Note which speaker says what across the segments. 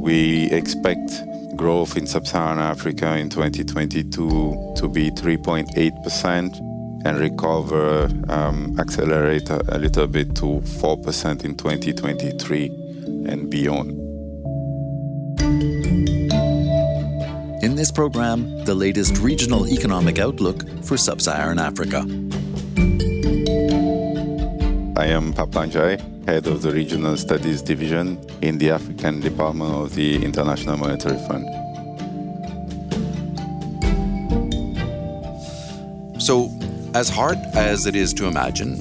Speaker 1: We expect growth in Sub-Saharan Africa in 2022 to be 3.8% and recover, accelerate a little bit to 4% in 2023 and beyond.
Speaker 2: In this program, the latest regional economic outlook for Sub-Saharan Africa.
Speaker 1: I am Papa Njai, head of the Regional Studies Division in the African Department of the International Monetary Fund.
Speaker 3: So, as hard as it is to imagine,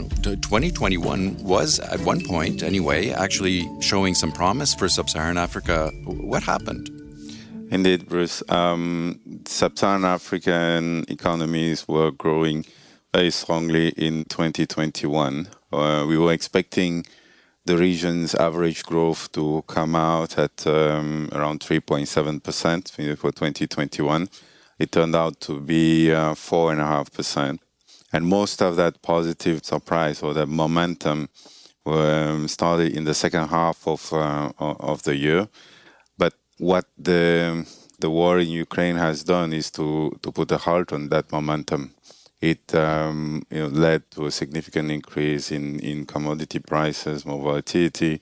Speaker 3: 2021 was, at one point anyway, actually showing some promise for Sub-Saharan Africa. What happened?
Speaker 1: Indeed, Bruce. Sub-Saharan African economies were growing very strongly in 2021. We were expecting the region's average growth to come out at around 3.7% for 2021. It turned out to be 4.5%. And most of that positive surprise or that momentum started in the second half of the year. But what the war in Ukraine has done is to put a halt on that momentum. It led to a significant increase in commodity prices, more volatility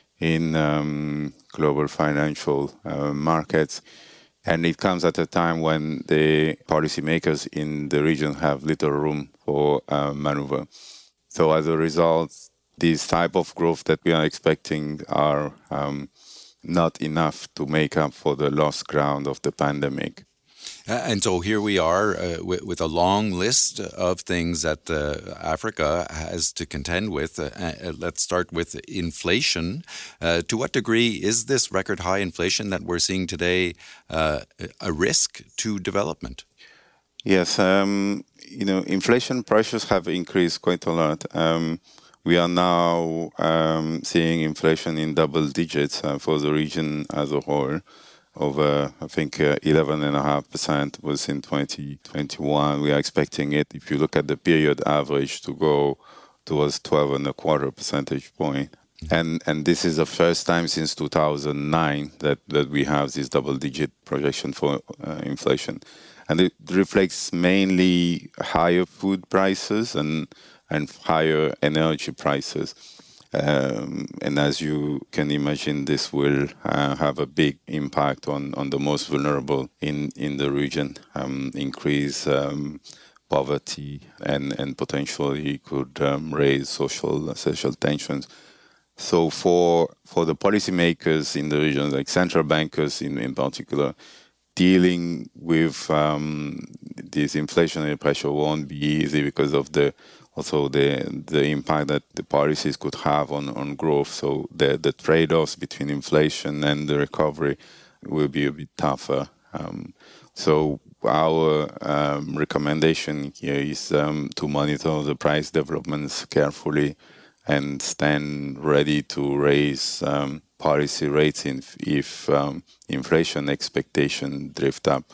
Speaker 1: in global financial markets. And it comes at a time when the policymakers in the region have little room for maneuver. So as a result, these type of growth that we are expecting are not enough to make up for the lost ground of the pandemic.
Speaker 3: And so here we are with a long list of things that Africa has to contend with. Let's start with inflation. To what degree is this record high inflation that we're seeing today a risk to development?
Speaker 1: Yes, inflation pressures have increased quite a lot. We are now seeing inflation in double digits for the region as a whole. Over, I think, 11.5% was in 2021. We are expecting it, if you look at the period average, to go towards 12.25 percentage point. And this is the first time since 2009 that we have this double-digit projection for inflation. And it reflects mainly higher food prices and higher energy prices. And as you can imagine, this will have a big impact on the most vulnerable in the region, increase poverty and potentially could raise social tensions. So for the policymakers in the region, like central bankers in particular, dealing with this inflationary pressure won't be easy because of the impact that the policies could have on growth. So the trade-offs between inflation and the recovery will be a bit tougher. So our recommendation here is to monitor the price developments carefully and stand ready to raise policy rates if inflation expectation drift up.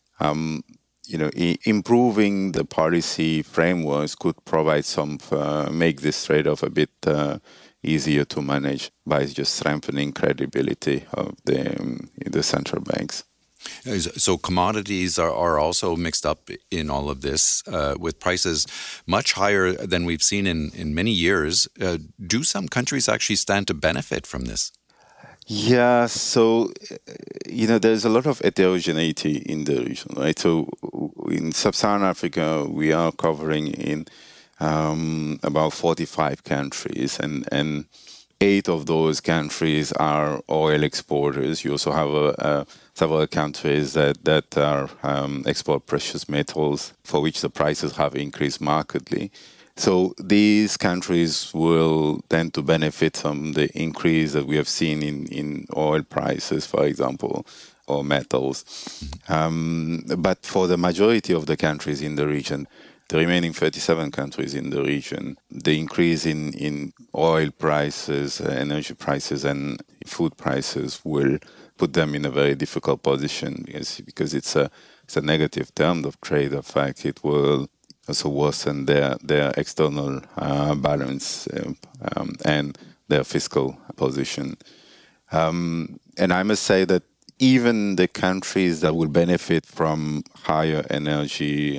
Speaker 1: Improving the policy frameworks could provide make this trade-off a bit easier to manage by just strengthening credibility of the central banks.
Speaker 3: So commodities are also mixed up in all of this, with prices much higher than we've seen in many years. Do some countries actually stand to benefit from this?
Speaker 1: Yeah, so, there's a lot of heterogeneity in the region, right? So in Sub-Saharan Africa, we are covering in about 45 countries, and 8 of those countries are oil exporters. You also have several countries that are export precious metals, for which the prices have increased markedly. So these countries will tend to benefit from the increase that we have seen in oil prices, for example, or metals. But for the majority of the countries in the region, the remaining 37 countries in the region, the increase in oil prices, energy prices, and food prices will put them in a very difficult position because it's a negative term of trade. In fact, it will also worsen their external balance and their fiscal position. And I must say that even the countries that will benefit from higher energy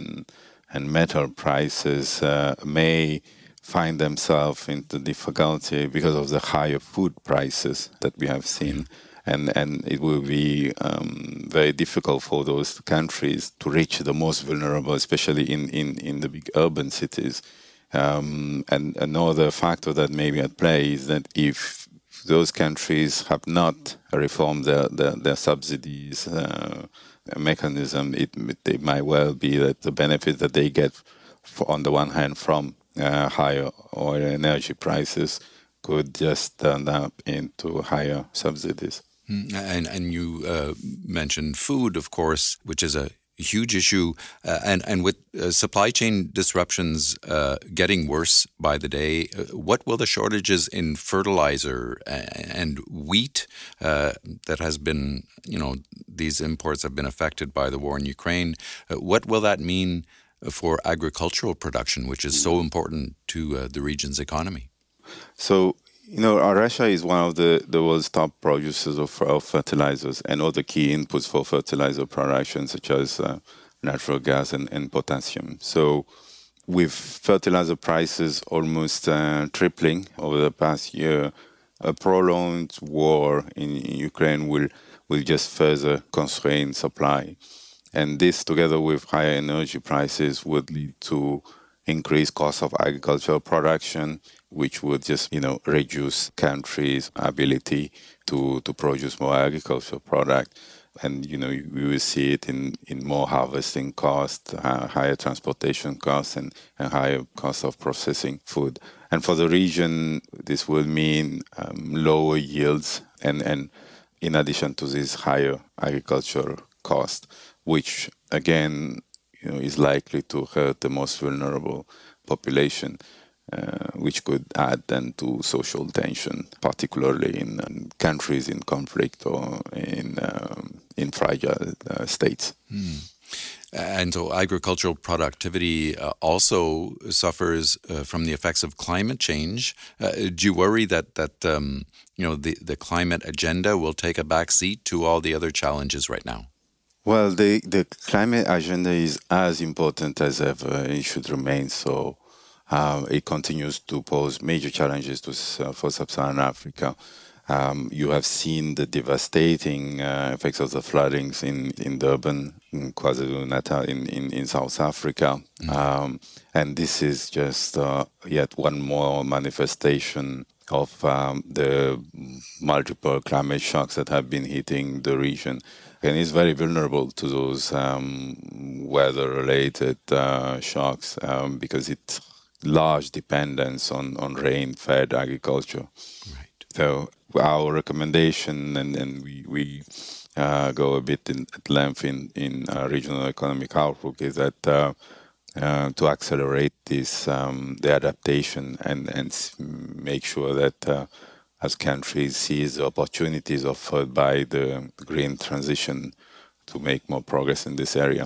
Speaker 1: and metal prices may find themselves into difficulty because of the higher food prices that we have seen. And it will be very difficult for those countries to reach the most vulnerable, especially in the big urban cities. And another factor that may be at play is that if those countries have not reformed their subsidies mechanism, it might well be that the benefit that they get, on the one hand, from higher oil and energy prices could just turn up into higher subsidies.
Speaker 3: And you mentioned food, of course, which is a huge issue, and with supply chain disruptions getting worse by the day, what will the shortages in fertilizer and wheat that has been, these imports have been affected by the war in Ukraine, what will that mean for agricultural production, which is so important to the region's economy?
Speaker 1: So, Russia is one of the world's top producers of fertilizers and other key inputs for fertilizer production, such as natural gas and potassium. So, with fertilizer prices almost tripling over the past year, a prolonged war in Ukraine will just further constrain supply. And this, together with higher energy prices, would lead to increased cost of agricultural production, which would just, reduce countries' ability to produce more agricultural product. And, we will see it in more harvesting costs, higher transportation costs, and higher cost of processing food. And for the region, this will mean lower yields and in addition to this higher agricultural cost, which, again, is likely to hurt the most vulnerable population, which could add then to social tension, particularly in countries in conflict or in fragile states.
Speaker 3: And so agricultural productivity also suffers from the effects of climate change. Do you worry that the climate agenda will take a back seat to all the other challenges right now?
Speaker 1: Well, the climate agenda is as important as ever. It should remain so. It continues to pose major challenges for sub-Saharan Africa. You have seen the devastating effects of the floodings in Durban, in KwaZulu-Natal, in South Africa. And this is just yet one more manifestation of the multiple climate shocks that have been hitting the region. And it's very vulnerable to those weather-related shocks because it's large dependence on rain-fed agriculture.
Speaker 3: Right.
Speaker 1: So our recommendation, and we go a bit at length in regional economic outlook, is that to accelerate this the adaptation and make sure that as countries seize the opportunities offered by the green transition to make more progress in this area.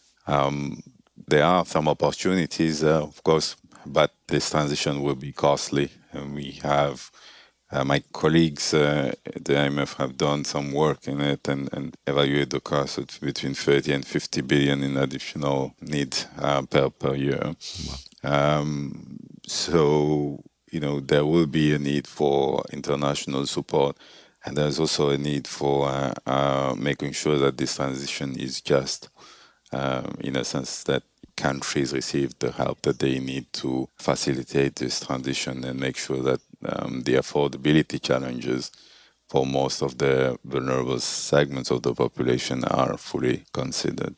Speaker 1: There are some opportunities, of course, but this transition will be costly. And we have, my colleagues at the IMF have done some work in it and evaluate the cost of between 30 and 50 billion in additional needs per year. Wow. So, there will be a need for international support. And there's also a need for making sure that this transition is just, in a sense that countries receive the help that they need to facilitate this transition and make sure that the affordability challenges for most of the vulnerable segments of the population are fully considered.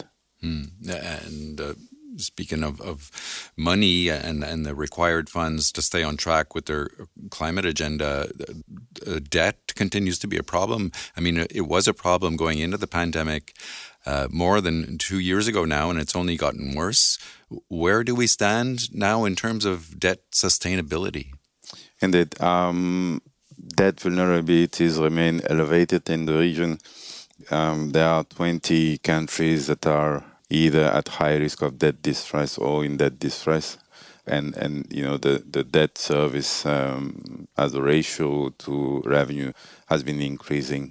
Speaker 3: And speaking of money and the required funds to stay on track with their climate agenda, debt continues to be a problem. I mean, it was a problem going into the pandemic more than 2 years ago now, and it's only gotten worse. Where do we stand now in terms of debt sustainability?
Speaker 1: Indeed. Debt vulnerabilities remain elevated in the region. There are 20 countries that are either at high risk of debt distress or in debt distress. and the debt service as a ratio to revenue has been increasing.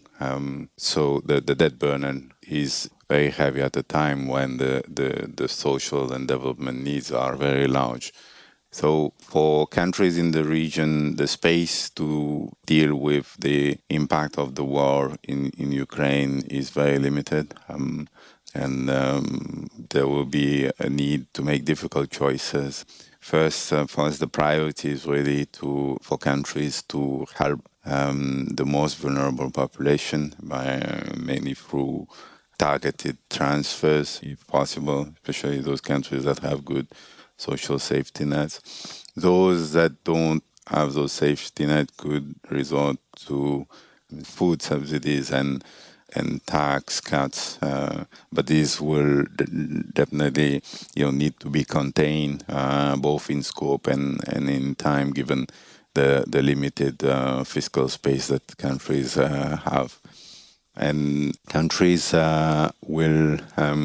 Speaker 1: So the debt burden is very heavy at a time when the social and development needs are very large. So for countries in the region, the space to deal with the impact of the war in Ukraine is very limited. And there will be a need to make difficult choices. First, the priority is really for countries to help the most vulnerable population mainly through targeted transfers, if possible, especially those countries that have good social safety nets. Those that don't have those safety nets could resort to food subsidies and tax cuts, but these will definitely need to be contained both in scope and in time, given the limited fiscal space that countries have. And countries will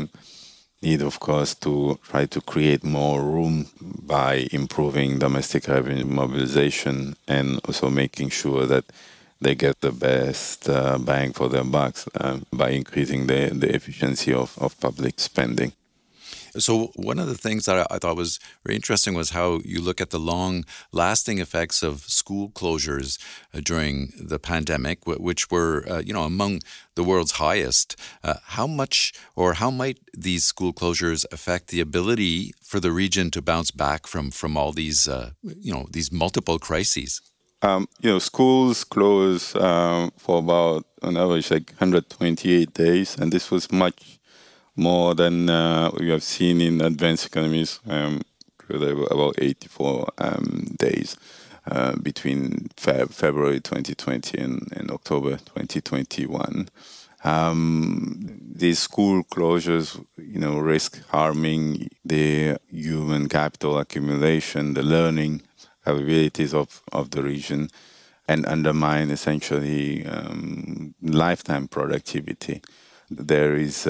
Speaker 1: need, of course, to try to create more room by improving domestic revenue mobilization and also making sure that they get the best bang for their bucks by increasing the efficiency of public spending.
Speaker 3: So one of the things that I thought was very interesting was how you look at the long-lasting effects of school closures during the pandemic, which were, among the world's highest. How much or how might these school closures affect the ability for the region to bounce back from all these, these multiple crises?
Speaker 1: Schools closed for about, on average, 128 days, and this was much more than we have seen in advanced economies, about 84 days between February 2020 and October 2021. These school closures, risk harming the human capital accumulation, the learning capabilities of the region, and undermine essentially lifetime productivity. There is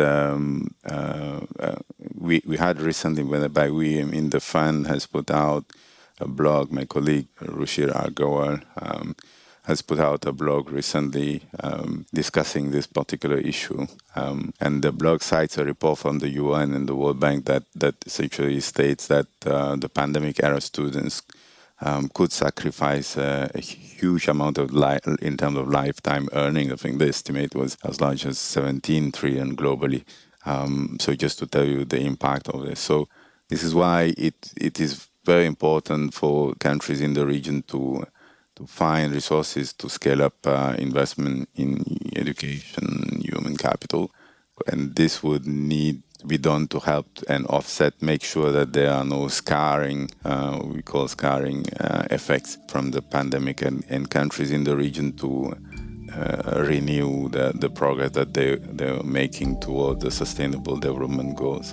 Speaker 1: we had recently, by we, the fund has put out a blog. My colleague Ruchir Agarwal has put out a blog recently discussing this particular issue, and the blog cites a report from the UN and the World Bank that essentially states that the pandemic era students could sacrifice a huge amount of in terms of lifetime earning. I think the estimate was as large as 17 trillion globally. So just to tell you the impact of this. So this is why it is very important for countries in the region to find resources to scale up investment in education, human capital. And this would need to be done to help and make sure that there are no scarring, we call scarring effects from the pandemic, and countries in the region to renew the progress that they're making toward the sustainable development goals.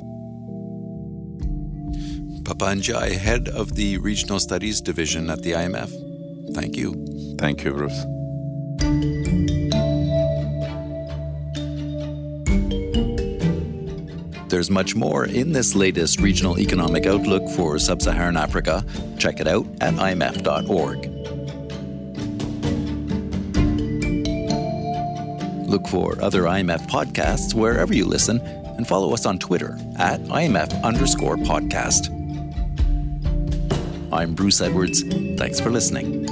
Speaker 3: Papa Ndiaye, head of the Regional Studies Division at the IMF. Thank you.
Speaker 1: Thank you, Bruce.
Speaker 2: There's much more in this latest Regional Economic Outlook for Sub-Saharan Africa. Check it out at imf.org. Look for other IMF podcasts wherever you listen and follow us on Twitter at IMF_podcast. I'm Bruce Edwards. Thanks for listening.